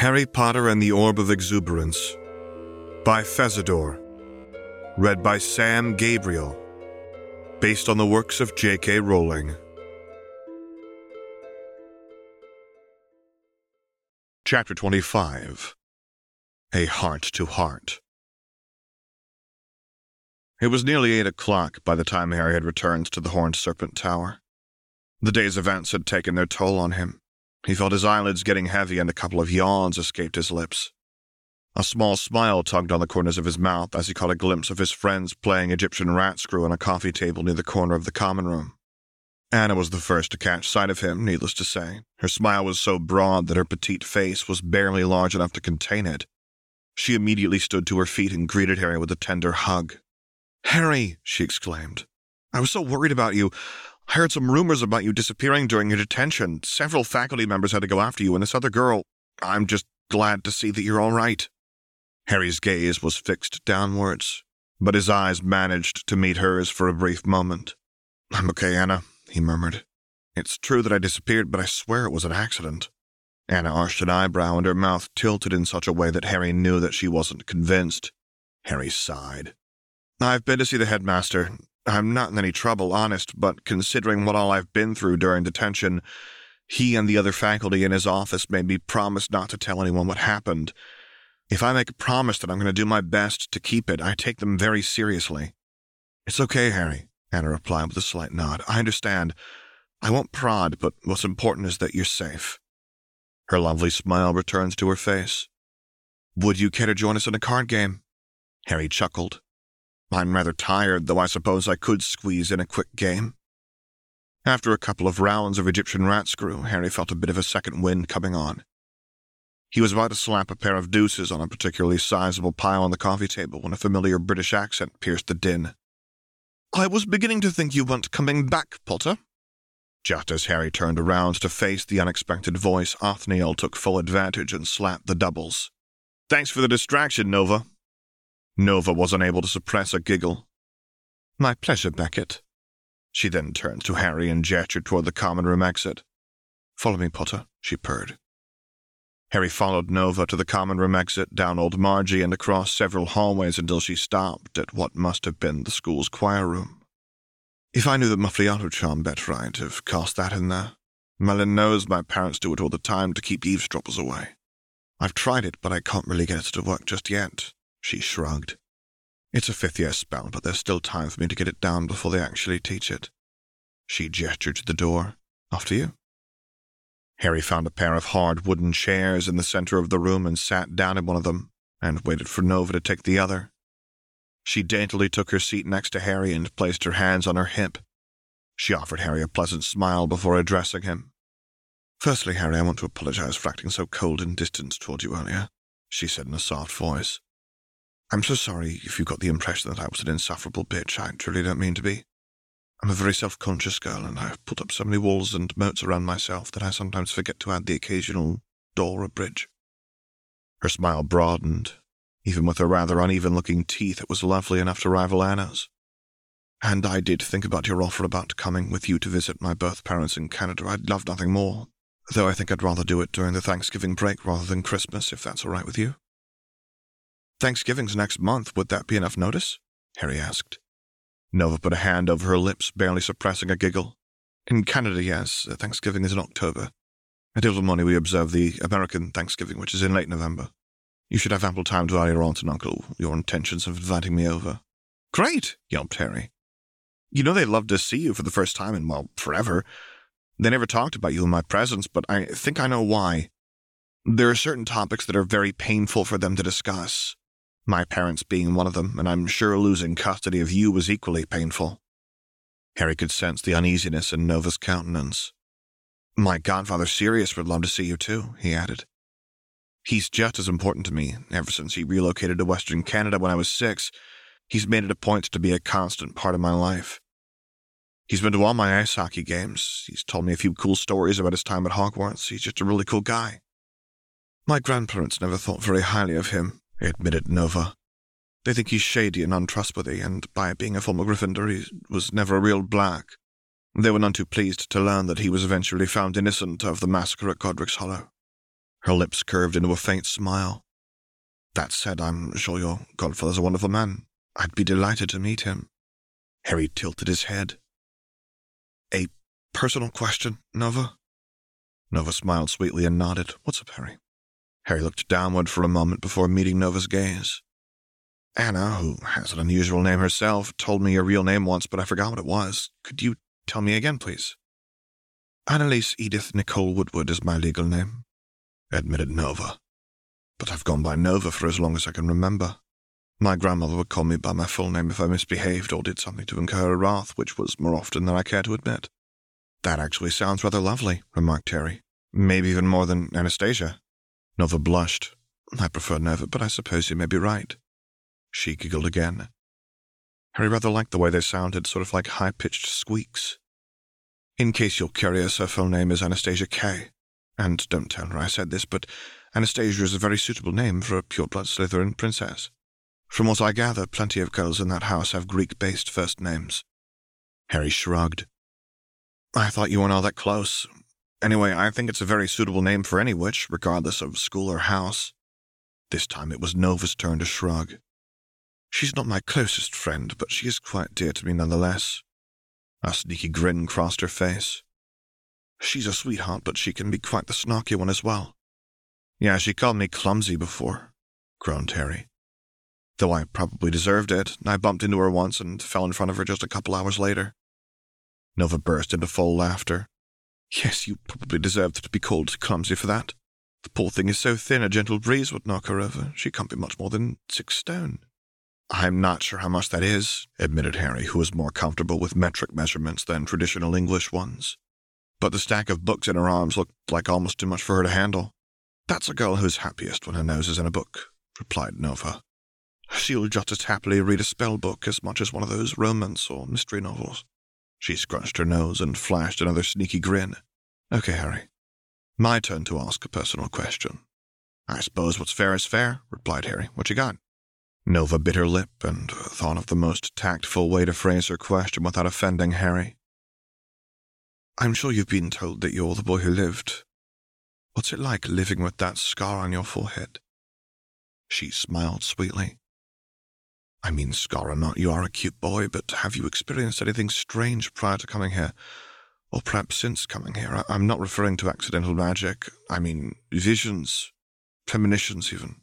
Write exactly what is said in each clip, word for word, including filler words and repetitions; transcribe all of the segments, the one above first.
Harry Potter and the Orb of Exuberance by Fezador. Read by Sam Gabriel. Based on the works of J K Rowling. Chapter twenty-five. A Heart to Heart. It was nearly eight o'clock by the time Harry had returned to the Horned Serpent Tower. The day's events had taken their toll on him. He felt his eyelids getting heavy and a couple of yawns escaped his lips. A small smile tugged on the corners of his mouth as he caught a glimpse of his friends playing Egyptian rat screw on a coffee table near the corner of the common room. Anna was the first to catch sight of him, needless to say. Her smile was so broad that her petite face was barely large enough to contain it. She immediately stood to her feet and greeted Harry with a tender hug. "Harry," she exclaimed, "I was so worried about you. I heard some rumors about you disappearing during your detention. Several faculty members had to go after you, and this other girl. I'm just glad to see that you're all right." Harry's gaze was fixed downwards, but his eyes managed to meet hers for a brief moment. "I'm okay, Anna," he murmured. "It's true that I disappeared, but I swear it was an accident." Anna arched an eyebrow, and her mouth tilted in such a way that Harry knew that she wasn't convinced. Harry sighed. "I've been to see the headmaster. I'm not in any trouble, honest, but considering what all I've been through during detention, he and the other faculty in his office made me promise not to tell anyone what happened. If I make a promise that I'm going to do my best to keep it, I take them very seriously." "It's okay, Harry," Anna replied with a slight nod. "I understand. I won't prod, but what's important is that you're safe." Her lovely smile returned to her face. "Would you care to join us in a card game?" Harry chuckled. "I'm rather tired, though I suppose I could squeeze in a quick game." After a couple of rounds of Egyptian rat screw, Harry felt a bit of a second wind coming on. He was about to slap a pair of deuces on a particularly sizable pile on the coffee table when a familiar British accent pierced the din. "I was beginning to think you weren't coming back, Potter." Just as Harry turned around to face the unexpected voice, Othniel took full advantage and slapped the doubles. "Thanks for the distraction, Nova." Nova was unable to suppress a giggle. "My pleasure, Beckett." She then turned to Harry and gestured toward the common room exit. "Follow me, Potter," she purred. Harry followed Nova to the common room exit, down Old Margie, and across several hallways until she stopped at what must have been the school's choir room. "If I knew the Muffliato charm better, I'd have cast that in there. Melon knows my parents do it all the time to keep eavesdroppers away. I've tried it, but I can't really get it to work just yet." She shrugged. "It's a fifth-year spell, but there's still time for me to get it down before they actually teach it." She gestured to the door. "After you." Harry found a pair of hard wooden chairs in the center of the room and sat down in one of them, and waited for Nova to take the other. She daintily took her seat next to Harry and placed her hands on her hip. She offered Harry a pleasant smile before addressing him. "Firstly, Harry, I want to apologize for acting so cold and distant toward you earlier," she said in a soft voice. "I'm so sorry if you got the impression that I was an insufferable bitch. I truly don't mean to be. I'm a very self-conscious girl, and I've put up so many walls and moats around myself that I sometimes forget to add the occasional door or bridge." Her smile broadened. Even with her rather uneven-looking teeth, it was lovely enough to rival Anna's. "And I did think about your offer about coming with you to visit my birth parents in Canada. I'd love nothing more, though I think I'd rather do it during the Thanksgiving break rather than Christmas, if that's all right with you." "Thanksgiving's next month. Would that be enough notice?" Harry asked. Nova put a hand over her lips, barely suppressing a giggle. "In Canada, yes. Thanksgiving is in October. At Ilvermorny we observe the American Thanksgiving, which is in late November. You should have ample time to tell your aunt and uncle your intentions of inviting me over." "Great!" yelped Harry. "You know they'd love to see you for the first time in, well, forever. They never talked about you in my presence, but I think I know why. There are certain topics that are very painful for them to discuss. My parents being one of them, and I'm sure losing custody of you was equally painful." Harry could sense the uneasiness in Nova's countenance. "My godfather Sirius would love to see you too," he added. "He's just as important to me. Ever since he relocated to Western Canada when I was six, he's made it a point to be a constant part of my life. He's been to all my ice hockey games. He's told me a few cool stories about his time at Hogwarts. He's just a really cool guy." "My grandparents never thought very highly of him," admitted Nova. "They think he's shady and untrustworthy, and by being a former Gryffindor, he was never a real black. They were none too pleased to learn that he was eventually found innocent of the massacre at Godric's Hollow." Her lips curved into a faint smile. That said, I'm sure your godfather's a wonderful man. I'd be delighted to meet him. Harry tilted his head. A personal question, Nova? Nova smiled sweetly and nodded. What's up, Harry? Harry looked downward for a moment before meeting Nova's gaze. Anna, who has an unusual name herself, told me your real name once, but I forgot what it was. Could you tell me again, please? Annalise Edith Nicole Woodward is my legal name, admitted Nova. But I've gone by Nova for as long as I can remember. My grandmother would call me by my full name if I misbehaved or did something to incur her wrath, which was more often than I care to admit. That actually sounds rather lovely, remarked Harry. Maybe even more than Anastasia. Nova blushed. I prefer Nova, but I suppose you may be right. She giggled again. Harry rather liked the way they sounded, sort of like high-pitched squeaks. In case you're curious, her full name is Anastasia Kay. And don't tell her I said this, but Anastasia is a very suitable name for a pure-blood Slytherin princess. From what I gather, plenty of girls in that house have Greek-based first names. Harry shrugged. I thought you weren't all that close. Anyway, I think it's a very suitable name for any witch, regardless of school or house. This time it was Nova's turn to shrug. She's not my closest friend, but she is quite dear to me nonetheless. A sneaky grin crossed her face. She's a sweetheart, but she can be quite the snarky one as well. Yeah, she called me clumsy before, groaned Harry. Though I probably deserved it, I bumped into her once and fell in front of her just a couple hours later. Nova burst into full laughter. Yes, you probably deserved to be called clumsy for that. The poor thing is so thin a gentle breeze would knock her over. She can't be much more than six stone. I'm not sure how much that is, admitted Harry, who was more comfortable with metric measurements than traditional English ones. But the stack of books in her arms looked like almost too much for her to handle. That's a girl who's happiest when her nose is in a book, replied Nova. She'll just as happily read a spell book as much as one of those romance or mystery novels. She scrunched her nose and flashed another sneaky grin. Okay, Harry. My turn to ask a personal question. I suppose what's fair is fair, replied Harry. What you got? Nova bit her lip and thought of the most tactful way to phrase her question without offending Harry. I'm sure you've been told that you're the boy who lived. What's it like living with that scar on your forehead? She smiled sweetly. I mean, scar or not, you are a cute boy, but have you experienced anything strange prior to coming here? Or perhaps since coming here? I- I'm not referring to accidental magic. I mean, visions, premonitions even.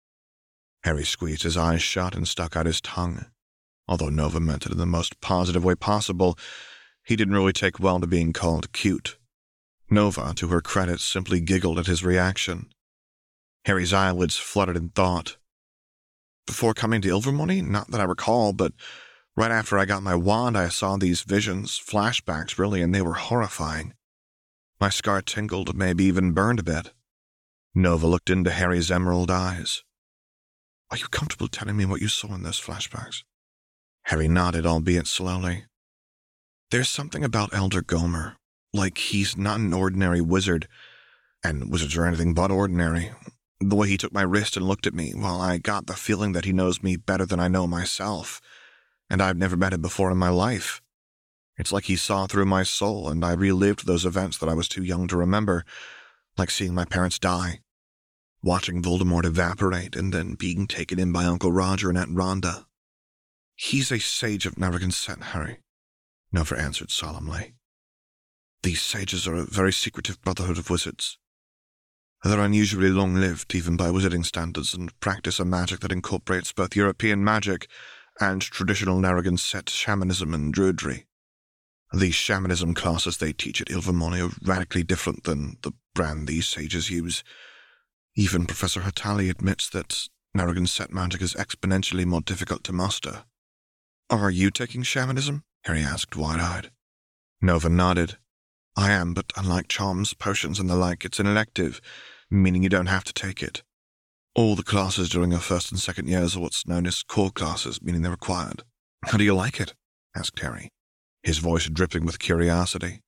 Harry squeezed his eyes shut and stuck out his tongue. Although Nova meant it in the most positive way possible, he didn't really take well to being called cute. Nova, to her credit, simply giggled at his reaction. Harry's eyelids fluttered in thought. Before coming to Ilvermorny? Not that I recall, but right after I got my wand I saw these visions, flashbacks really, and they were horrifying. My scar tingled, maybe even burned a bit. Nova looked into Harry's emerald eyes. Are you comfortable telling me what you saw in those flashbacks? Harry nodded, albeit slowly. There's something about Elder Gomer, like he's not an ordinary wizard, and wizards are anything but ordinary. The way he took my wrist and looked at me, well, I got the feeling that he knows me better than I know myself, and I've never met him before in my life. It's like he saw through my soul, and I relived those events that I was too young to remember, like seeing my parents die, watching Voldemort evaporate, and then being taken in by Uncle Roger and Aunt Rhonda. He's a sage of Narragansett, Harry, Nova answered solemnly. These sages are a very secretive brotherhood of wizards. They're unusually long-lived, even by wizarding standards, and practice a magic that incorporates both European magic and traditional Narragansett shamanism and druidry. The shamanism classes they teach at Ilvermorny are radically different than the brand these sages use. Even Professor Hatali admits that Narragansett magic is exponentially more difficult to master. Are you taking shamanism? Harry asked, wide-eyed. Nova nodded. I am, but unlike charms, potions, and the like, it's an elective, meaning you don't have to take it. All the classes during your first and second years are what's known as core classes, meaning they're required. How do you like it? Asked Harry, his voice dripping with curiosity.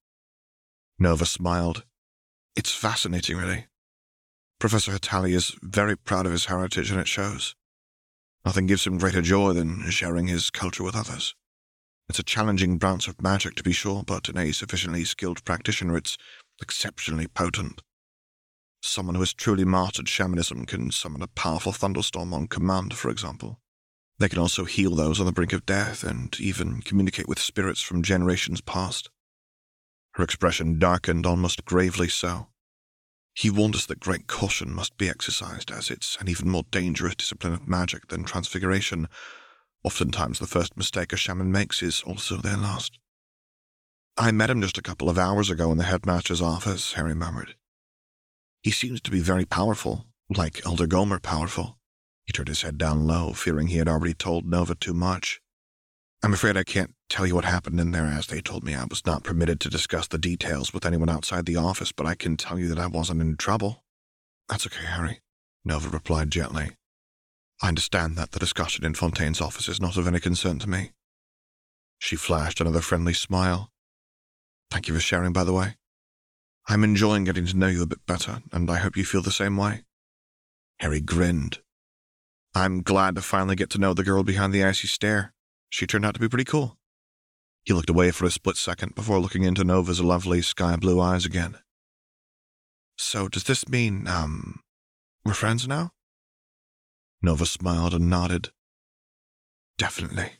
Nova smiled. It's fascinating, really. Professor Hatali is very proud of his heritage, and it shows. Nothing gives him greater joy than sharing his culture with others. It's a challenging branch of magic, to be sure, but in a sufficiently skilled practitioner, it's exceptionally potent. Someone who has truly mastered shamanism can summon a powerful thunderstorm on command, for example. They can also heal those on the brink of death and even communicate with spirits from generations past. Her expression darkened, almost gravely so. He warned us that great caution must be exercised, as it's an even more dangerous discipline of magic than transfiguration. Oftentimes the first mistake a shaman makes is also their last. I met him just a couple of hours ago in the headmaster's office, Harry murmured. He seems to be very powerful, like Elder Gomer powerful. He turned his head down low, fearing he had already told Nova too much. I'm afraid I can't tell you what happened in there, as they told me I was not permitted to discuss the details with anyone outside the office, but I can tell you that I wasn't in trouble. That's okay, Harry, Nova replied gently. I understand that the discussion in Fontaine's office is not of any concern to me. She flashed another friendly smile. Thank you for sharing, by the way. I'm enjoying getting to know you a bit better, and I hope you feel the same way. Harry grinned. I'm glad to finally get to know the girl behind the icy stare. She turned out to be pretty cool. He looked away for a split second before looking into Nova's lovely sky-blue eyes again. So does this mean, um, we're friends now? Nova smiled and nodded. Definitely.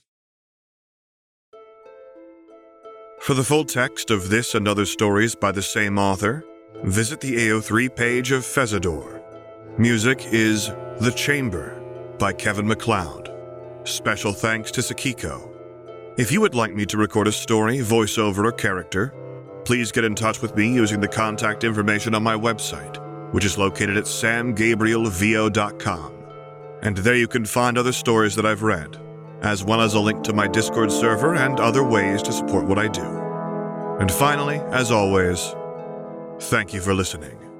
For the full text of this and other stories by the same author, visit the A O three page of Fezador. Music is The Chamber by Kevin MacLeod. Special thanks to Sakiko. If you would like me to record a story, voiceover, or character, please get in touch with me using the contact information on my website, which is located at sam gabriel v o dot com. And there you can find other stories that I've read, as well as a link to my Discord server and other ways to support what I do. And finally, as always, thank you for listening.